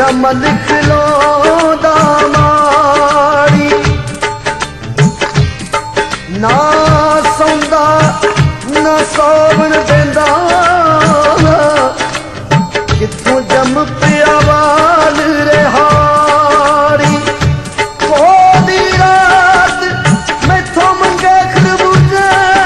नाम लिख लो दामाड़ी ना सौंदा ना सौवन देंदा किथों जम पिया वाल रिहाड़ी कोदी रात मैथों मंगे खरबूजे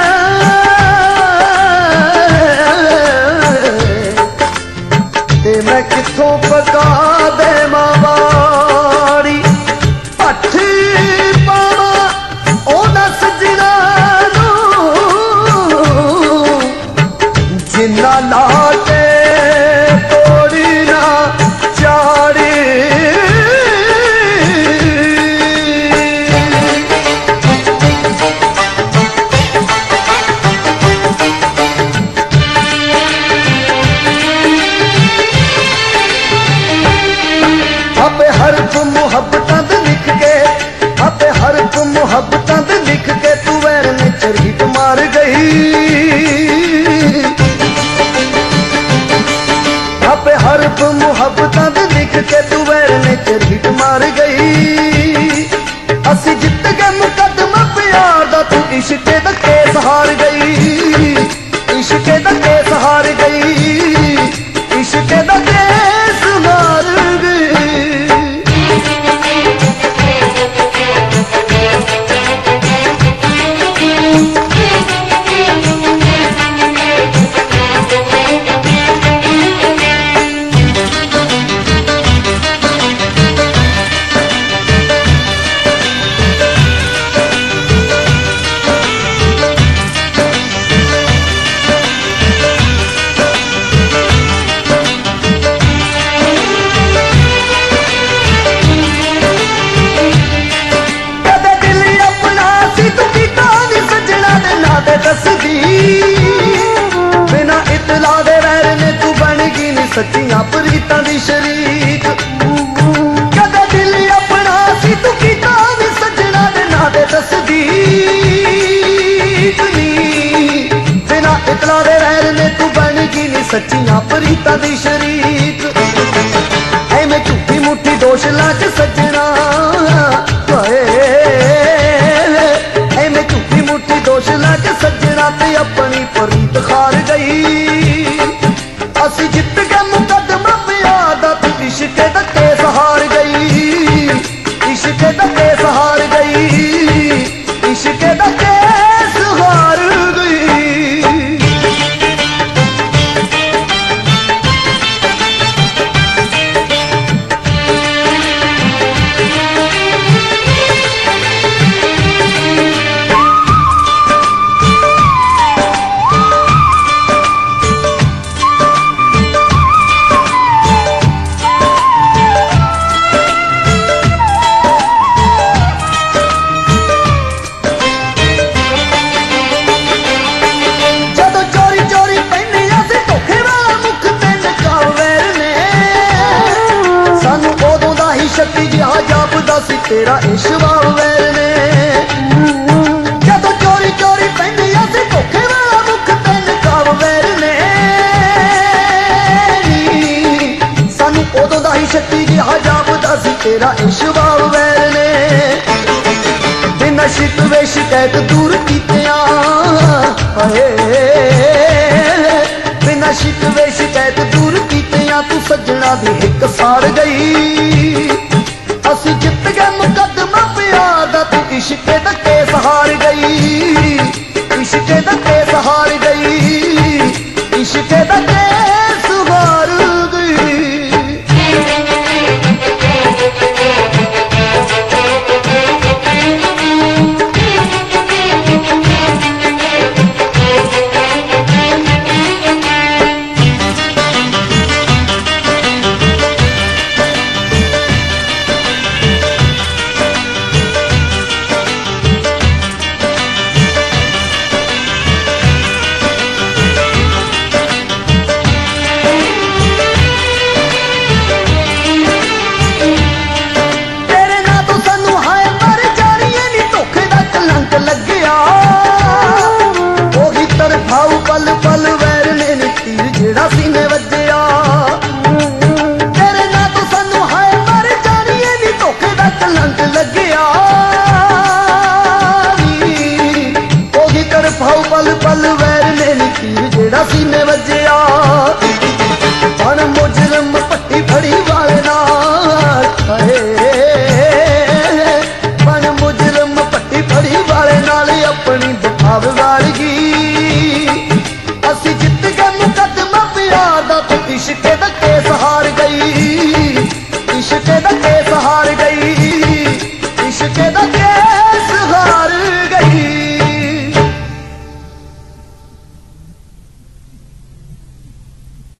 ते मैं किथों पका दे मावाड़ी पट्ठी पावा ओदा सजना जिन्ना लाटे तोड़ी ना चाड़ी आपे हरफ मुहब्बतां दे लिख के आपे हरफ मुहब्बतां दे लिख के तू वैर ने चरहीट मार गई आपे हरफ मुहब्बतां दे लिख के तू वैर ने चरहीट मार गई असी जित गए मुकदमा प्यार दा तू इश्क दा केस हार गई इश्क दा केस हार गई इश्क दा केस हार गई बिना इतला दे वैर ने तू बन गई नी सच्चियां प्रीतां दी शरीक कदे दिल अपना सी तू कीता नी सजना दे ना दे तस्दीक नी बिना इतला दे वैर ने तू बन गई नी सच्चियां प्रीतां दी शरीक ऐवें झूठी मुठी दोष ला के सजना ऐवें झूठी मुठी दोष ला के सजना ते अपनी प्रीत खार गई असी जित गए मुकदमा प्यार दा तू इश्क दा केस हार गई इश्क दा केस हार गई इश्क दा केस हार गई शक्ति जिहा जापदा सी तेरा इश्क वैर ने जदों चोरी चोरी पैंदियां सी धोखे वाला मुख तेन काव वैर ने सानू उदों दा ही शक्ति जिहा जापदा सी तेरा इश्क वैर ने बिना शिकवे शिकायत दूर कीतियां बिना शिकवे शिकायत दूर कीतियां तू सजना दी हिक साड़ गई असी जित गए मुकदमा प्यार दा तू इश्क दा केस हार गई इश्क दा केस हार गई इश्क दा केस हार गई इश्क दा